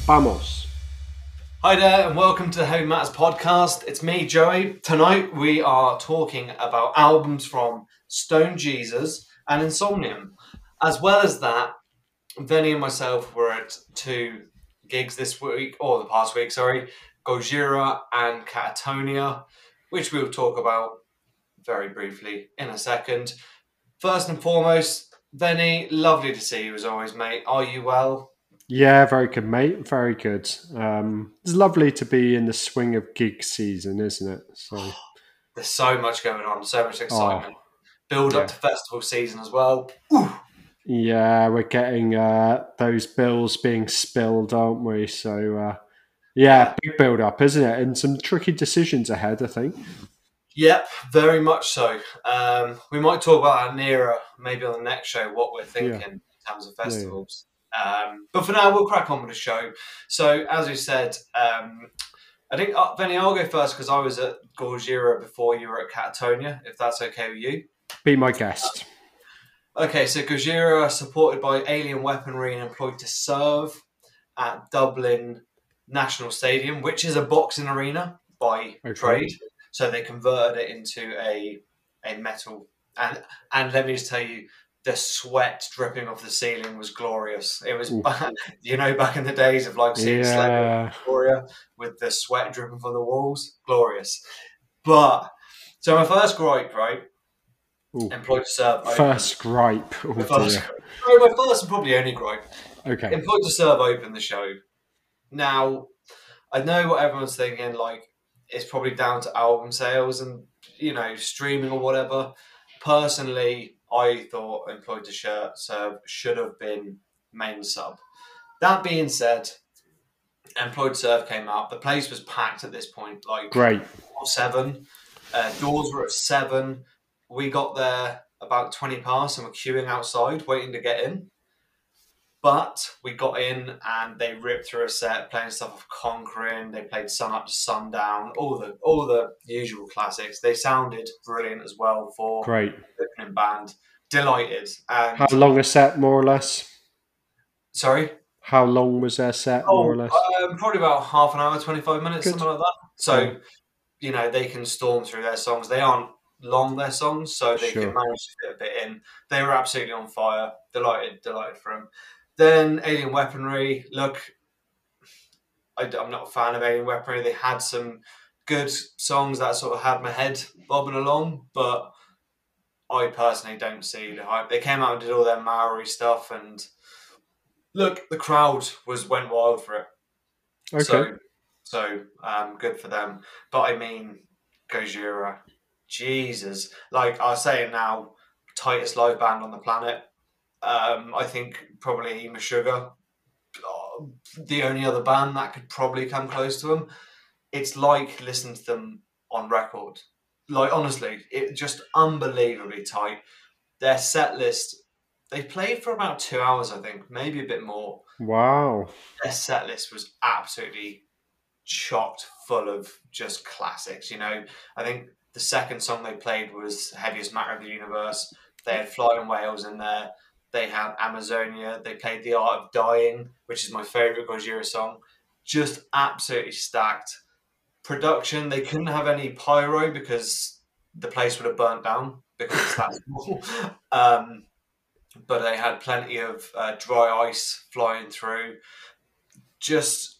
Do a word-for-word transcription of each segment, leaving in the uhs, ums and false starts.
Vamos. Hi there, and welcome to Heavy Matters podcast. It's me, Joey. Tonight we are talking about albums from Stone Jesus and Insomnium. As well as that, Vinny and myself were at two gigs this week, or the past week, sorry, Gojira and Catatonia, which we'll talk about very briefly in a second. First and foremost, Vinny, lovely to see you as always, mate. Are you well? Yeah, very good, mate. Very good. Um, it's lovely to be in the swing of gig season, isn't it? So, There's so much going on, so much oh, excitement. Build up yeah. to festival season as well. Yeah, we're getting uh, those bills being spilled, aren't we? So, uh, yeah, Yeah. big build up, isn't it? And some tricky decisions ahead, I think. Yep, very much so. Um, we might talk about that nearer, maybe on the next show, what we're Yeah, thinking in terms of yeah, yeah. festivals. Um, but for now, we'll crack on with the show. So, as we said, um, I think, uh, Benny, I'll go first because I was at Gojira before you were at Catatonia, if that's okay with you. Be my guest. Okay, so Gojira are supported by Alien Weaponry and employed to serve at Dublin National Stadium, which is a boxing arena by Okay. trade. So they converted it into a a metal. And and let me just tell you, the sweat dripping off the ceiling was glorious. It was, Ooh. back, you know, back in the days of like seeing Yeah. Celebrity Victoria with the sweat dripping from the walls. Glorious. But, so my first gripe, right? Ooh. Employed to serve open. First gripe. Oh, My first, dear. sorry, my first and probably only gripe. Okay. Employed to serve open the show. Now, I know what everyone's thinking, like, it's probably down to album sales and, you know, streaming or whatever. Personally, I thought Employed to Shirt Serve should have been main sub. That being said, Employed to Serve came out. The place was packed at this point, like Great. seven. Uh, doors were at seven. We got there about twenty past and were queuing outside, waiting to get in. But we got in and they ripped through a set, playing stuff of Conquering. They played Sun Up to Sundown, all the all the usual classics. They sounded brilliant as well for Great. the opening band. Delighted. And How long a set, more or less? sorry, How long was their set, oh, more or less? um, probably about half an hour, twenty-five minutes, Good. something like that. So Yeah. you know they can storm through their songs. They aren't long their songs, so they Sure. can manage to fit a bit in. They were absolutely on fire. Delighted, delighted for them. Then Alien Weaponry. Look, I, I'm not a fan of Alien Weaponry. They had some good songs that sort of had my head bobbing along, but I personally don't see the hype. They came out and did all their Maori stuff, and look, the crowd was went wild for it. Okay. So, so um, good for them. But I mean, Gojira, Jesus, like I'll say it now, tightest live band on the planet. Um, I think probably Ema Sugar, uh, the only other band that could probably come close to them. It's like listening to them on record. Like honestly, it just unbelievably tight. Their set list, they played for about two hours, I think, maybe a bit more. Wow. Their set list was absolutely chocked full of just classics. You know, I think the second song they played was Heaviest Matter of the Universe. They had Flying Whales in there. They had Amazonia. They played The Art of Dying, which is my favourite Gojira song. Just absolutely stacked. Production, they couldn't have any pyro because the place would have burnt down because it's that small. Um, but they had plenty of uh, dry ice flying through. Just,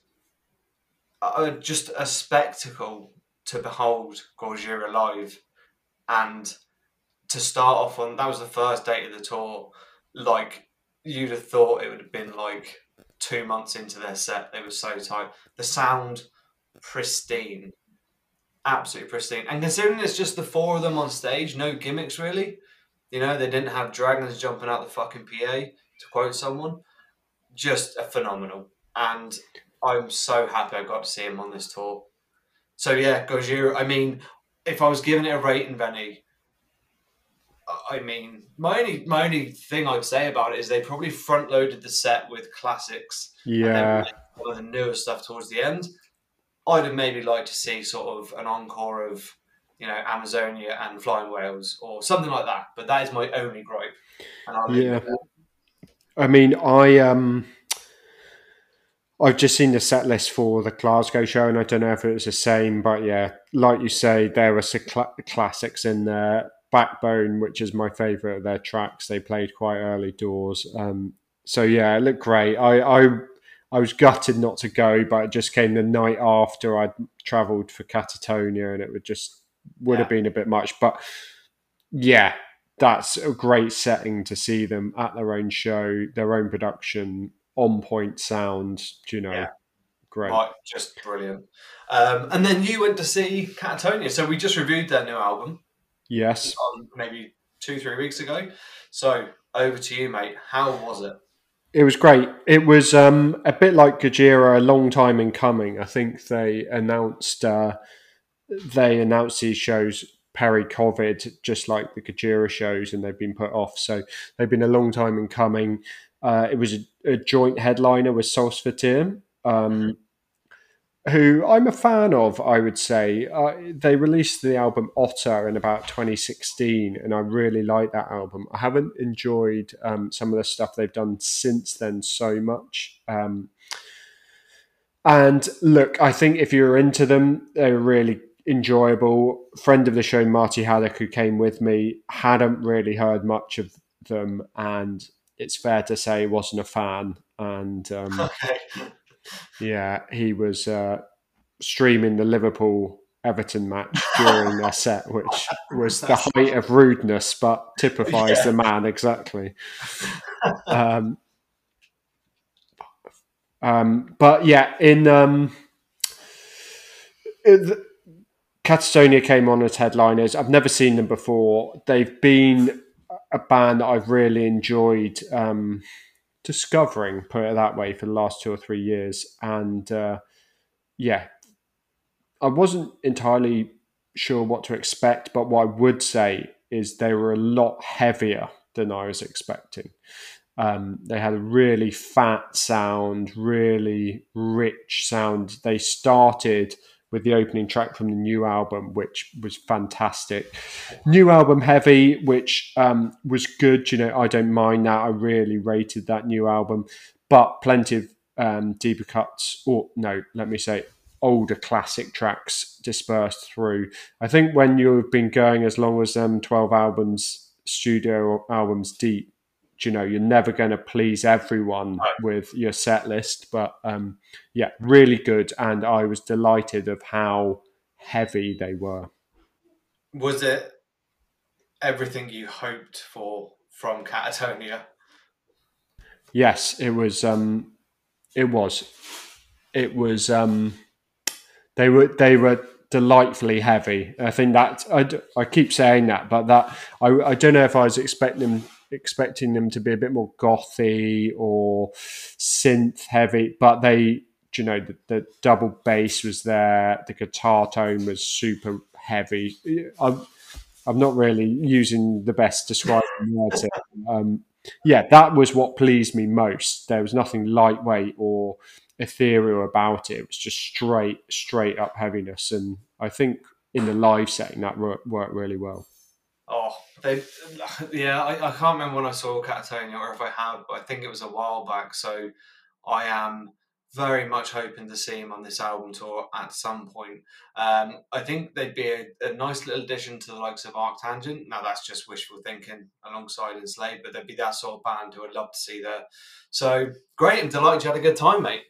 uh, just a spectacle to behold Gojira live, and to start off on, that was the first date of the tour. Like, you'd have thought it would have been like two months into their set. They were so tight. The sound, pristine. Absolutely pristine. And considering it's just the four of them on stage, no gimmicks really. You know, they didn't have dragons jumping out the fucking P A, to quote someone. Just a phenomenal. And I'm so happy I got to see him on this tour. So yeah, Gojira, I mean, if I was giving it a rating, Benny, I mean, my only my only thing I'd say about it is they probably front loaded the set with classics, and then Yeah. played some of the newer stuff towards the end. I'd have maybe liked to see sort of an encore of, you know, Amazonia and Flying Whales or something like that. But that is my only gripe, and I'll leave Yeah. it there. I mean, I um, I've just seen the set list for the Glasgow show, and I don't know if it was the same, but yeah, like you say, there were some cl- classics in there. Backbone, which is my favourite of their tracks, they played quite early doors. Um, so yeah, it looked great. I, I I was gutted not to go, but it just came the night after I'd travelled for Catatonia, and it would just would have Yeah, been a bit much. But yeah, that's a great setting to see them at their own show, their own production, on point sound. You know, yeah, great. right, just brilliant. Um, and then you went to see Catatonia. So we just reviewed their new album Yes, um, maybe two, three weeks ago. So over to you, mate. How was it? it was great. It was um, a bit like Gojira, a long time in coming. I think they announced uh, they announced these shows peri-COVID, just like the Gojira shows, and they've been put off. So they've been a long time in coming. Uh, it was a, a joint headliner with Solsvetir, Mhm. um, who I'm a fan of, I would say. Uh, they released the album Otter in about twenty sixteen, and I really like that album. I haven't enjoyed um, some of the stuff they've done since then so much. Um, and look, I think if you're into them, they're really enjoyable. Friend of the show, Marty Haddock, who came with me, hadn't really heard much of them, and it's fair to say he wasn't a fan. And um, Okay. yeah, he was uh, streaming the Liverpool Everton match during their set, which was the That's height of rudeness, but typifies yeah. the man exactly. Um, um, but yeah, in um, it, Catatonia came on as headliners. I've never seen them before. They've been a band that I've really enjoyed um, discovering, put it that way, for the last two or three years. And uh, yeah, I wasn't entirely sure what to expect, but what I would say is they were a lot heavier than I was expecting. Um, they had a really fat sound, really rich sound. They started with the opening track from the new album, which was fantastic. New album heavy, which um, was good. You know, I don't mind that. I really rated that new album, but plenty of um, deeper cuts, or no, let me say older classic tracks dispersed through. I think when you've been going as long as um, twelve albums, studio albums deep, you know, you're never going to please everyone with your set list. But um, yeah, really good. And I was delighted of how heavy they were. Was it everything you hoped for from Catatonia? Yes, it was. Um, it was. It was. Um, they were. They were delightfully heavy. I think that I, d- I keep saying that, but that I, I don't know if I was expecting them expecting them to be a bit more gothy or synth heavy, but they, you know, the, the double bass was there, the guitar tone was super heavy. I'm, I'm not really using the best describing words here. Um, yeah, that was what pleased me most. There was nothing lightweight or ethereal about it. It was just straight, straight up heaviness, and I think in the live setting that worked, worked really well. Oh, they, yeah, I, I can't remember when I saw Catatonia or if I have, but I think it was a while back. So I am very much hoping to see him on this album tour at some point. Um, I think they'd be a, a nice little addition to the likes of Arctangent. Now that's just wishful thinking alongside Enslaved, but they'd be that sort of band who I'd love to see there. So great, I'm delighted you had a good time, mate.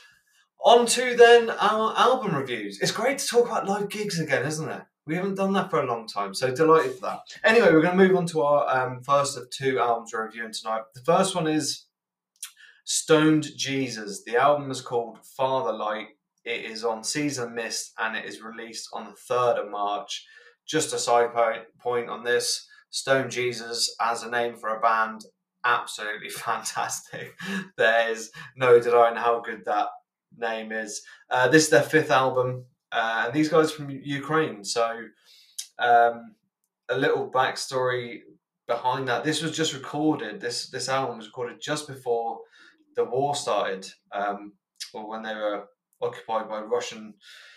On to then our album reviews. It's great to talk about live gigs again, isn't it? We haven't done that for a long time, so delighted for that. Anyway, we're going to move on to our um, first of two albums we're reviewing tonight. The first one is Stoned Jesus. The album is called Fatherlight. It is on Season Mist and it is released on the third of March. Just a side point on this, Stoned Jesus as a name for a band, absolutely fantastic. There's no denying how good that name is. Uh, this is their fifth album, uh, and these guys from Ukraine. So, um, a little backstory behind that. This was just recorded. This this album was recorded just before the war started, um, or when they were occupied by Russian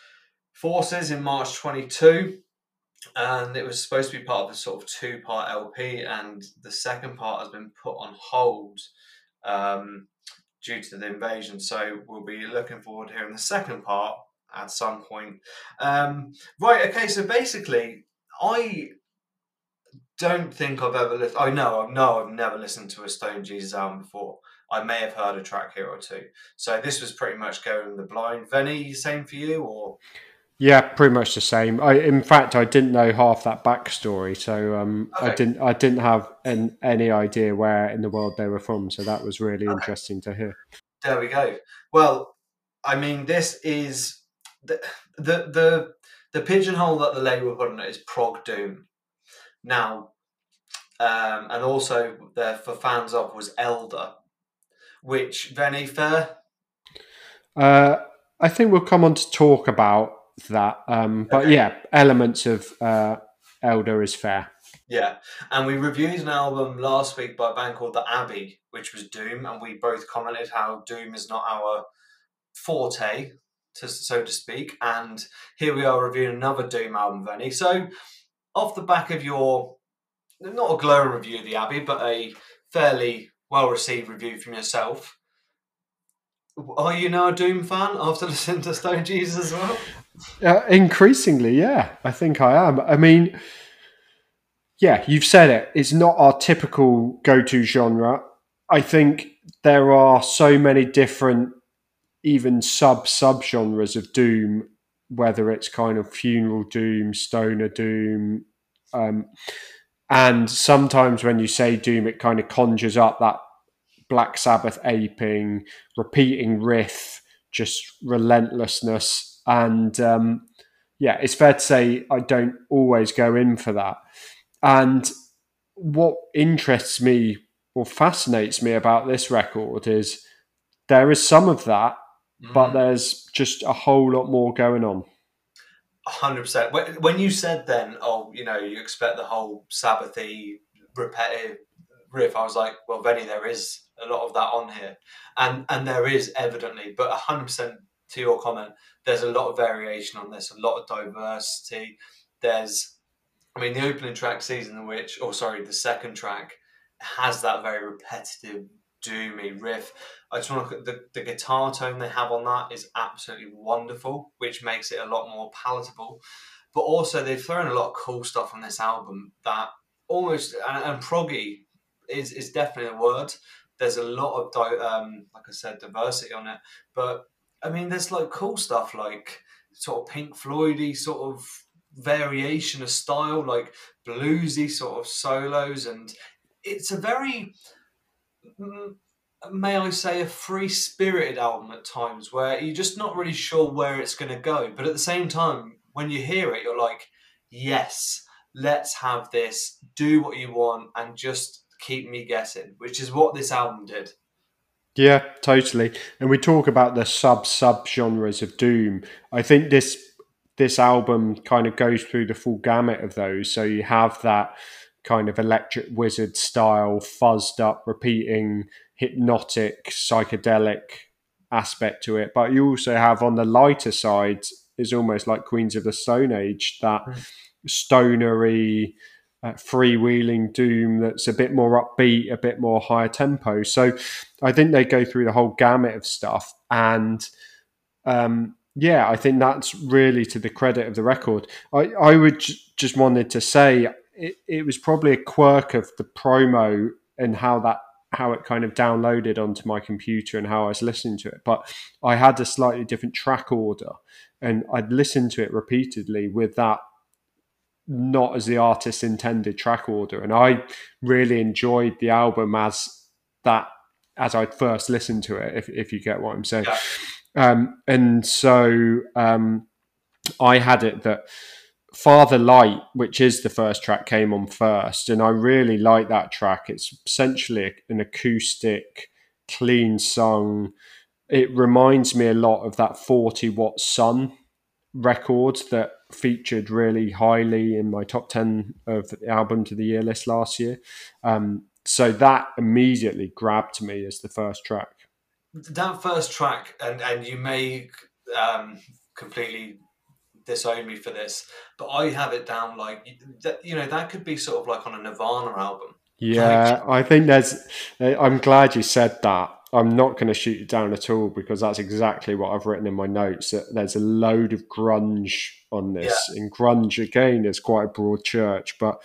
forces in March twenty-two. And it was supposed to be part of a sort of two-part L P, and the second part has been put on hold. Um, due to the invasion. So we'll be looking forward to hearing the second part at some point. Um, right, okay, so basically, I don't think I've ever listened. I know, I know, I've never listened to a Stone Jesus album before. I may have heard a track here or two. So this was pretty much going in the blind. Venny, same for you, or? Yeah, pretty much the same. I, in fact, I didn't know half that backstory, so um, Okay. I didn't. I didn't have an, any idea where in the world they were from. So that was really Okay. interesting to hear. There we go. Well, I mean, this is the the the, the pigeonhole that the label put on it is prog doom. Now, um, and also the for fans of was Elder, which Venny fair. Uh, I think we'll come on to talk about that. Um, but Okay. yeah, elements of uh, Elder is fair. Yeah, and we reviewed an album last week by a band called The Abbey, which was Doom, and we both commented how Doom is not our forte, to, so to speak. And here we are reviewing another Doom album, Venny. So, off the back of your, not a glowing review of The Abbey, but a fairly well-received review from yourself, are you now a Doom fan after listening to Stone Jesus as well? Uh, increasingly, yeah, I think I am. I mean, yeah, you've said it. It's not our typical go-to genre. I think there are so many different, even sub-sub-genres of Doom, whether it's kind of funeral Doom, stoner Doom. Um, and sometimes when you say Doom, it kind of conjures up that Black Sabbath aping, repeating riff, just relentlessness. And um, yeah, it's fair to say I don't always go in for that. And what interests me or fascinates me about this record is there is some of that, mm. but there's just a whole lot more going on. one hundred percent. When you said then, oh, you know, you expect the whole Sabbathy, repetitive riff, I was like, well, Venny, there is a lot of that on here. And and there is evidently, but one hundred percent to your comment, there's a lot of variation on this, a lot of diversity. There's, I mean, the opening track, Season of the Witch, or sorry, the second track, has that very repetitive, doomy riff. I just want to look at the, the guitar tone they have on that is absolutely wonderful, which makes it a lot more palatable. But also, they've thrown a lot of cool stuff on this album that almost, and, and proggy is, is definitely a word. There's a lot of, um, like I said, diversity on it. But, I mean, there's like cool stuff like sort of Pink Floyd-y sort of variation of style, like bluesy sort of solos. And it's a very, may I say, a free-spirited album at times where you're just not really sure where it's going to go. But at the same time, when you hear it, you're like, yes, let's have this, do what you want, and just keep me guessing, which is what this album did. Yeah, totally. And we talk about the sub-sub genres of Doom. I think this this album kind of goes through the full gamut of those. So you have that kind of Electric Wizard style, fuzzed up, repeating, hypnotic, psychedelic aspect to it. But you also have on the lighter side is almost like Queens of the Stone Age, that mm. stonery, uh, freewheeling Doom that's a bit more upbeat, a bit more higher tempo. So I think they go through the whole gamut of stuff. And um, yeah, I think that's really to the credit of the record. I, I would j- just wanted to say it, it was probably a quirk of the promo and how that how it kind of downloaded onto my computer and how I was listening to it. But I had a slightly different track order and I'd listened to it repeatedly with that not as the artist intended track order. And I really enjoyed the album as that, as I'd first listened to it, if, if you get what I'm saying. Yeah. Um, and so um, I had it that Father Light, which is the first track, came on first. And I really like that track. It's essentially an acoustic, clean song. It reminds me a lot of that forty watt Sun record that featured really highly in my top ten of the album to the year list last year. Um, so that immediately grabbed me as the first track. That first track, and, and you may um, completely disown me for this, but I have it down like, that, you know, that could be sort of like on a Nirvana album. Yeah, like, I think there's, I'm glad you said that. I'm not going to shoot it down at all because that's exactly what I've written in my notes. That there's a load of grunge on Yeah. this, and grunge again is quite a broad church, but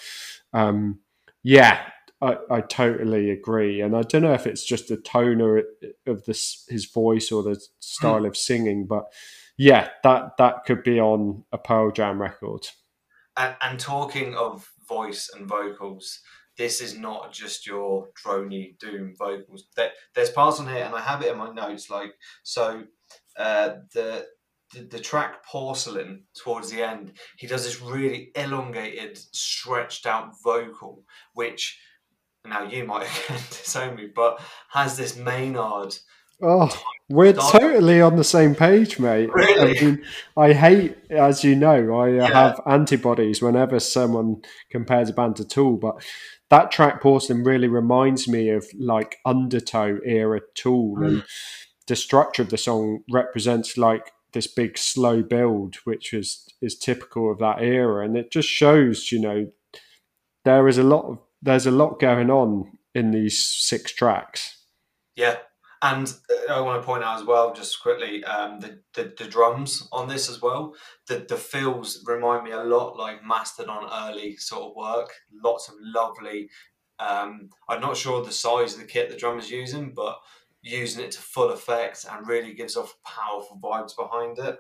um, yeah, I, I totally agree. And I don't know if it's just the tone or of this his voice or the style of singing, but yeah, that that could be on a Pearl Jam record. And, and talking of voice and vocals, this is not just your drony doom vocals. There, there's parts on here, and I have it in my notes. Like so, uh, the, the the track "Porcelain" towards the end, he does this really elongated, stretched out vocal, which now you might again disown me, but has this Maynard. Oh, we're Style. totally on the same page, mate. Really? I mean, I hate, as you know, I uh, Yeah. have antibodies whenever someone compares a band to Tool, but that track Porcelain really reminds me of like Undertow era Tool, Mm. and the structure of the song represents like this big slow build, which is is typical of that era, and it just shows, you know, there is a lot of there's a lot going on in these six tracks. Yeah, and uh, I want to point out as well, just quickly, um, the, the the drums on this as well. The the fills remind me a lot like Mastodon early sort of work. Lots of lovely. Um, I'm not sure the size of the kit the drummer's using, but using it to full effect and really gives off powerful vibes behind it.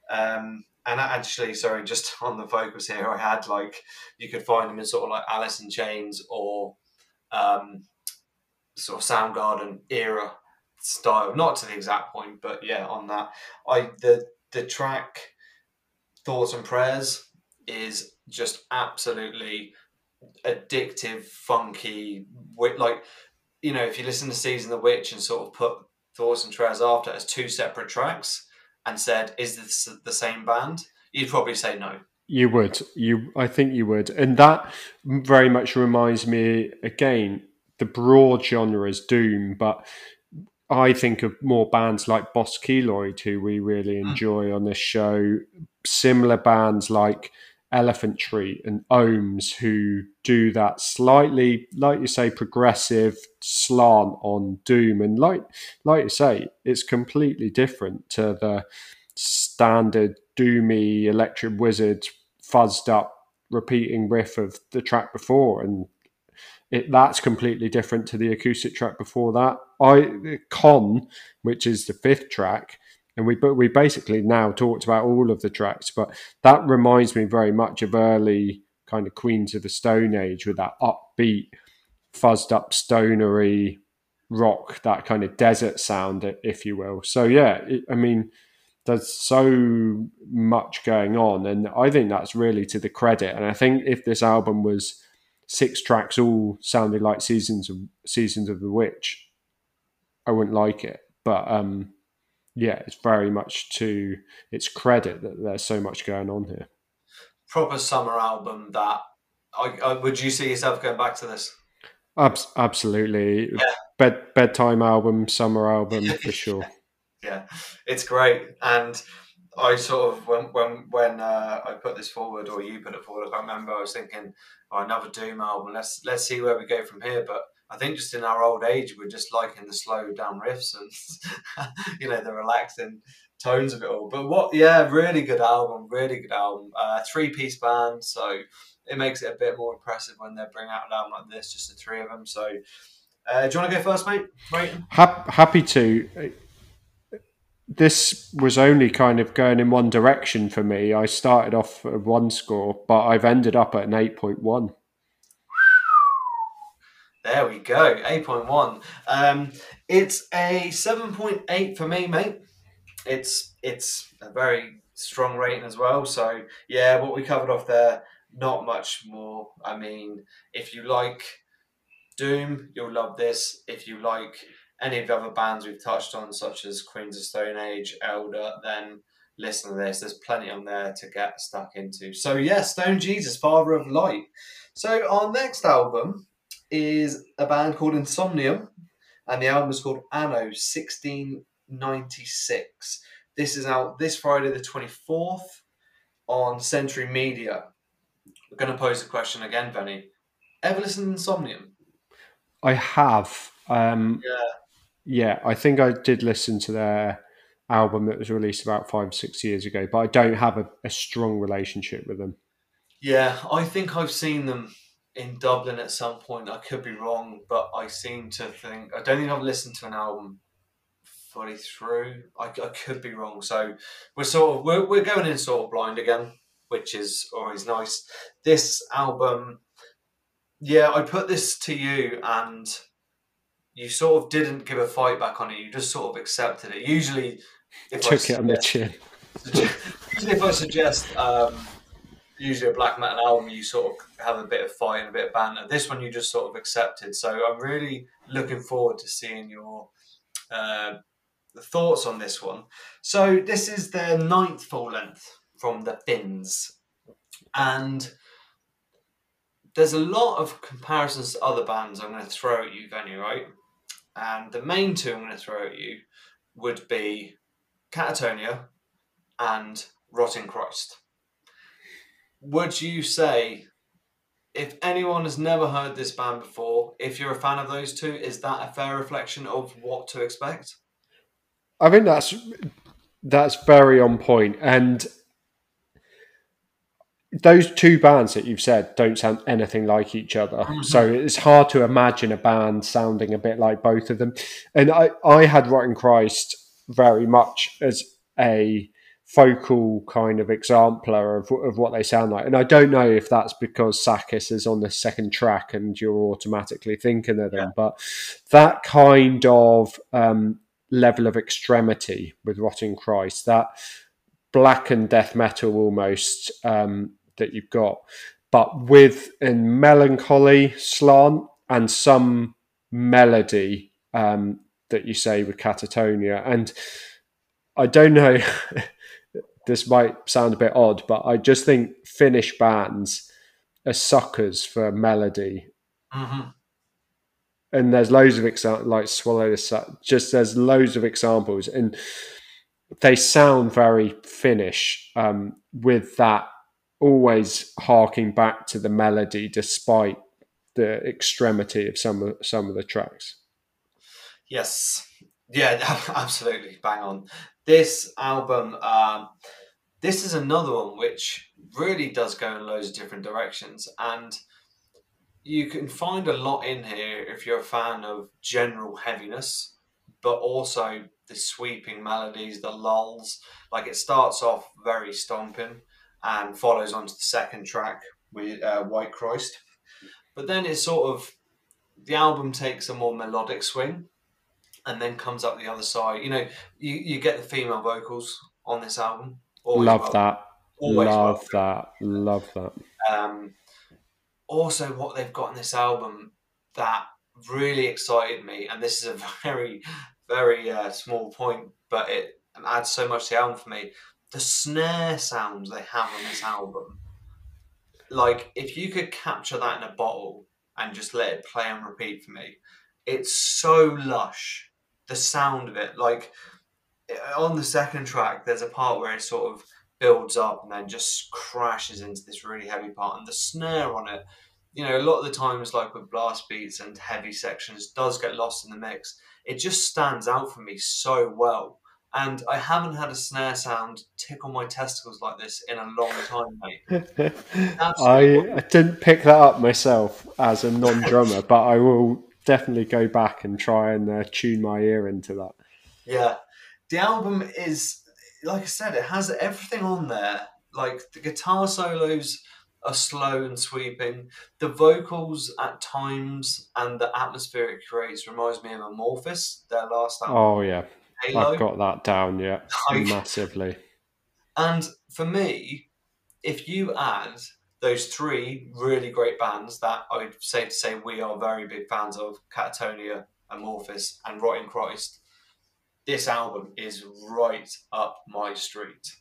Um, and actually, sorry, just on the vocals here, I had like you could find them in sort of like Alice in Chains or. Um, sort of Soundgarden era style, not to the exact point, but yeah, on that. I the the track Thoughts and Prayers is just absolutely addictive, funky, like you know, if you listen to Season of the Witch and sort of put Thoughts and Prayers after as two separate tracks and said, is this the same band? You'd probably say no. You would. You, I think you would, and that very much reminds me again. The broad genre is doom, but I think of more bands like Boss Keloid, who we really enjoy on this show. Similar bands like Elephant Tree and Ohms, who do that slightly, like you say, progressive slant on doom, and like, like you say, it's completely different to the standard doomy Electric Wizard fuzzed up repeating riff of the track before, and it, that's completely different to the acoustic track before that. I Con, which is the fifth track, and we but we basically now talked about all of the tracks, but that reminds me very much of early kind of Queens of the Stone Age with that upbeat, fuzzed up stonery rock, that kind of desert sound, if you will. So yeah, it, I mean, there's so much going on, and I think that's really to the credit. And I think if this album was six tracks all sounded like seasons of seasons of the Witch, I wouldn't like it. But um, yeah, it's very much to its credit that there's so much going on here. Proper summer album that I, I would you see yourself going back to this? Ab- absolutely. Yeah. Bed bedtime album, summer album for sure. Yeah, it's great. And I sort of when when when uh, I put this forward, or you put it forward, I can't remember. I was thinking, oh, another Doom album. Let's let's see where we go from here. But I think just in our old age, we're just liking the slow down riffs and you know the relaxing tones of it all. But what? Yeah, really good album. Really good album. Uh, three piece band, so it makes it a bit more impressive when they bring out an album like this, just the three of them. So, uh, do you want to go first, mate? Right. Happy to. This was only kind of going in one direction for me. I started off at one score, but I've ended up at an eight point one. There we go, eight point one. Um, it's a seven point eight for me, mate. It's it's a very strong rating as well. So yeah, what we covered off there, not much more. I mean, if you like Doom, you'll love this. If you like any of the other bands we've touched on, such as Queens of Stone Age, Elder, then listen to this. There's plenty on there to get stuck into. So yeah, Stone Jesus, Father of Light. So our next album is a band called Insomnium, and the album is called Anno sixteen ninety-six. This is out this Friday the twenty-fourth on Century Media. We're going to pose the question again, Benny. Ever listened to Insomnium? I have. Um, Yeah. Yeah, I think I did listen to their album that was released about five, six years ago, but I don't have a, a strong relationship with them. Yeah, I think I've seen them in Dublin at some point. I could be wrong, but I seem to think I don't think I've listened to an album fully through. I, I could be wrong. So we're sort of we're, we're going in sort of blind again, which is always nice. This album, yeah, I put this to you, and you sort of didn't give a fight back on it. You just sort of accepted it. Usually, if I Took it on the suggest, chin. usually if I suggest um, usually a black metal album, you sort of have a bit of fight and a bit of banter. This one you just sort of accepted. So I'm really looking forward to seeing your uh, thoughts on this one. So this is their ninth full length from the Finns, and there's a lot of comparisons to other bands I'm going to throw at you, Venue, right? And the main two I'm going to throw at you would be Catatonia and Rotting Christ. Would you say, if anyone has never heard this band before, if you're a fan of those two, is that a fair reflection of what to expect? I think that's that's very on point. And those two bands that you've said don't sound anything like each other. Mm-hmm. So it's hard to imagine a band sounding a bit like both of them. And I, I had Rotten Christ very much as a focal kind of exemplar of, of what they sound like. And I don't know if that's because Sakis is on the second track and you're automatically thinking of them, Yeah. but that kind of um, level of extremity with Rotting Christ, that blackened death metal almost um, that you've got, but with a melancholy slant and some melody um, that you say with Catatonia. And I don't know, this might sound a bit odd, but I just think Finnish bands are suckers for melody. Mm-hmm. And there's loads of examples, like Swallow the Sun, just there's loads of examples. And they sound very Finnish um, with that always harking back to the melody despite the extremity of some of, some of the tracks. Yes. Yeah, absolutely. Bang on. This album, um, this is another one which really does go in loads of different directions. And you can find a lot in here if you're a fan of general heaviness, but also the sweeping melodies, the lulls. Like it starts off very stomping and follows on to the second track with uh, White Christ. But then it's sort of, the album takes a more melodic swing and then comes up the other side. You know, you, you get the female vocals on this album. Always Love welcome. that. Always Love welcome. that. Love that. Um, also, what they've got in this album that really excited me, and this is a very, very uh, small point, but it adds so much to the album for me. The snare sounds they have on this album, like if you could capture that in a bottle and just let it play and repeat for me, it's so lush. The sound of it, like on the second track, there's a part where it sort of builds up and then just crashes into this really heavy part, and the snare on it, you know, a lot of the times, like with blast beats and heavy sections, does get lost in the mix. It just stands out for me so well. And I haven't had a snare sound tickle my testicles like this in a long time, mate. I, I didn't pick that up myself as a non-drummer, but I will definitely go back and try and uh, tune my ear into that. Yeah. The album is, like I said, it has everything on there. Like the guitar solos are slow and sweeping. The vocals at times and the atmosphere it creates reminds me of Amorphis, their last album. Oh, yeah. Halo. I've got that down, yeah. Like, massively. And for me, if you add those three really great bands that I would say to say we are very big fans of, Catatonia, Amorphis, and Rotting Christ, this album is right up my street.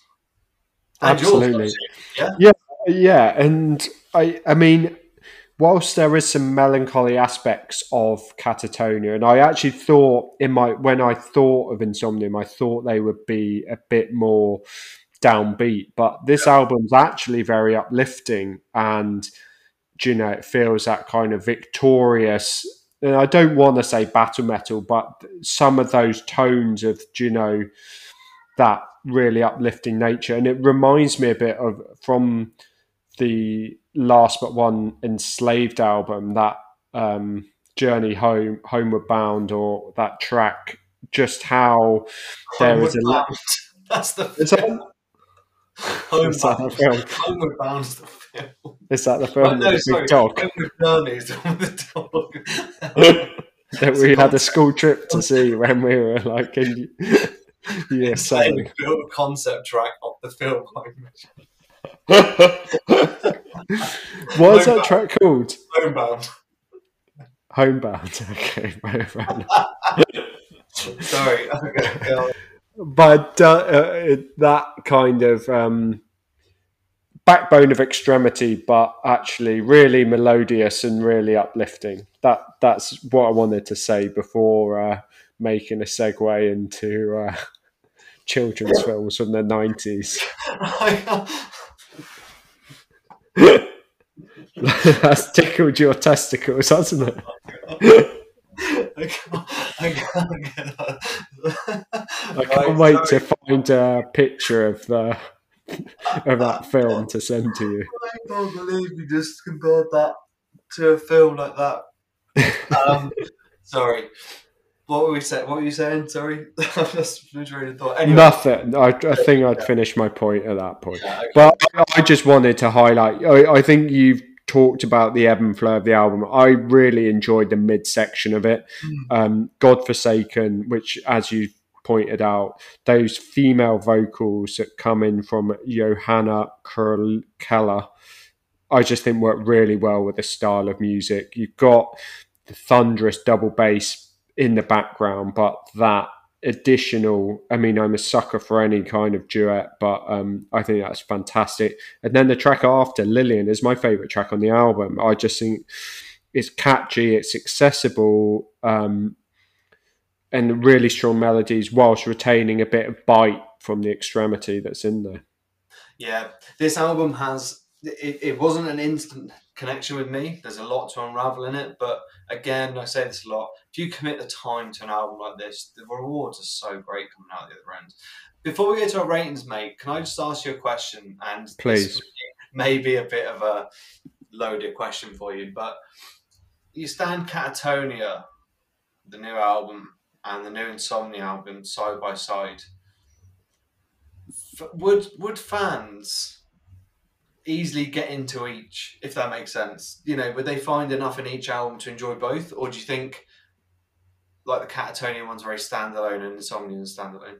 And Absolutely. yours, yeah? Yeah, yeah. And I I mean, whilst there is some melancholy aspects of Catatonia, and I actually thought in my when I thought of Insomnium, I thought they would be a bit more downbeat, but this yeah. album's actually very uplifting, and you know, it feels that kind of victorious and I don't want to say battle metal, but some of those tones of, you know, that really uplifting nature. And it reminds me a bit of from the Last But One Enslaved album, that um, Journey Home, Homeward Bound, or that track, just how there Homeward is a... Bound. That's the Is film. that, Homeward is that the Bound. film? Homeward Bound is the film. Is that the Oh, film no, with the sorry. big dog? Homeward Journey is the one with the dog. That we had a school trip to see when we were like in year It's like seven. a little concept track of the film. What is that track called? Homebound. Homebound. Okay, very fair enough. Sorry. Okay, go on. But uh, uh, that kind of um, backbone of Extremity, but actually really melodious and really uplifting. That that's what I wanted to say before uh, making a segue into uh, children's films from the nineties. That's tickled your testicles, hasn't it? I can't, I can't get that. I can't Right, wait sorry. to find a picture of the of that film to send to you. I can't believe you just compared that to a film like that. Um, sorry. What were we saying? What were you saying? Sorry, I just literally thought. Anyway, Nothing. I, I think I'd finished my point at that point. yeah, okay. But I, I just wanted to highlight. I, I think you've talked about the ebb and flow of the album. I really enjoyed the midsection of it. Um, Godforsaken, which, as you pointed out, those female vocals that come in from Johanna Keller, I just think work really well with the style of music. You've got the thunderous double bass in the background, but that additional, I mean, I'm a sucker for any kind of duet, but um, I think that's fantastic. And then the track after, Lillian, is my favourite track on the album. I just think it's catchy, it's accessible, um, and really strong melodies whilst retaining a bit of bite from the Extremity that's in there. Yeah, this album has, it, it wasn't an instant connection with me. There's a lot to unravel in it, but again, I say this a lot, if you commit the time to an album like this, the rewards are so great coming out the other end. Before we get to our ratings, mate, can I just ask you a question? And Please. This may be a bit of a loaded question for you, but you stand Catatonia, the new album, and the new Insomnia album side by side. F- would would fans easily get into each, if that makes sense? You know, would they find enough in each album to enjoy both, or do you think like the Catatonia one's very standalone and Insomnia is standalone?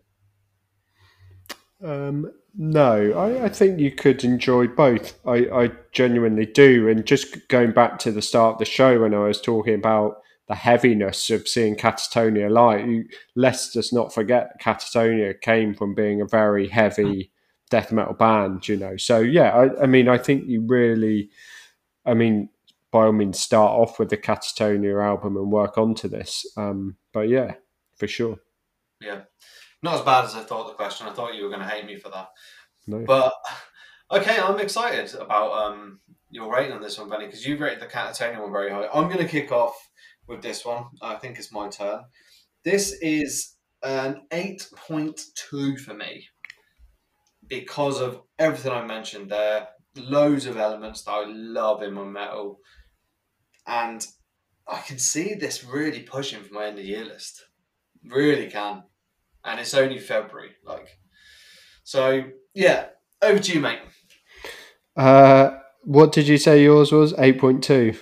Um, no, I, I think you could enjoy both. I, I genuinely do. And just going back to the start of the show when I was talking about the heaviness of seeing Catatonia live, you, let's just not forget Catatonia came from being a very heavy death metal band, you know. So yeah, I, I mean, I think you really, I mean, by all means, start off with the Catatonia album and work onto this. Um, but yeah, for sure. Yeah. Not as bad as I thought the question. I thought you were going to hate me for that. No. But, okay, I'm excited about um, your rating on this one, Benny, because you've rated the Catatonia one very high. I'm going to kick off with this one. I think it's my turn. This is an eight point two for me because of everything I mentioned there. Loads of elements that I love in my metal. And I can see this really pushing for my end of year list. Really can. And it's only February, like. So, yeah. Over to you, mate. Uh, what did you say yours was? eight point two?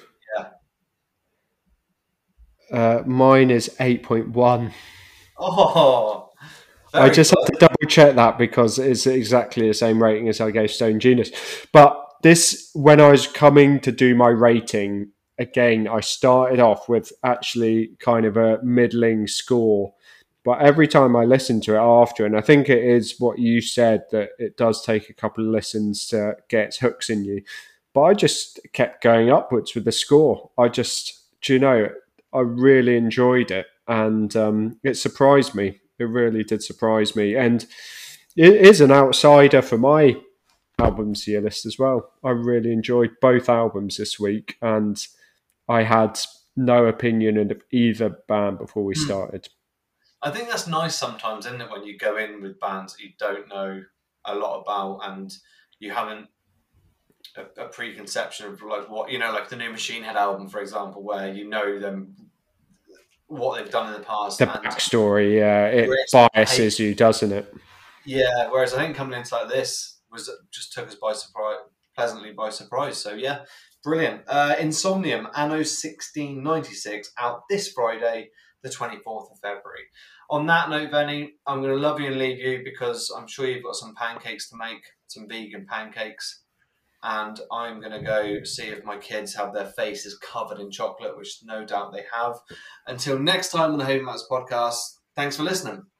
Yeah. Uh, mine is eight point one. Oh, I just good. have to double check that because it's exactly the same rating as I gave Stone Genius. But this, when I was coming to do my rating, again, I started off with actually kind of a middling score. But every time I listen to it after, and I think it is what you said, that it does take a couple of listens to get its hooks in you. But I just kept going upwards with the score. I just, do you know, I really enjoyed it. And um, it surprised me. It really did surprise me. And it is an outsider for my albums year list as well. I really enjoyed both albums this week. And I had no opinion of either band before we Hmm. started. I think that's nice sometimes, isn't it, when you go in with bands that you don't know a lot about and you haven't a, a preconception of like what you know, like the new Machine Head album, for example, where you know them, what they've done in the past, The and backstory, yeah, it Whereas- biases you, doesn't it? yeah. Whereas I think coming into like this was just took us by surprise, pleasantly by surprise. So yeah, brilliant. Uh, Insomnium Anno sixteen ninety-six out this Friday, the twenty-fourth of February. On that note, Venny, I'm going to love you and leave you because I'm sure you've got some pancakes to make, some vegan pancakes. And I'm going to go see if my kids have their faces covered in chocolate, which no doubt they have. Until next time on the Heavy Matters podcast, thanks for listening.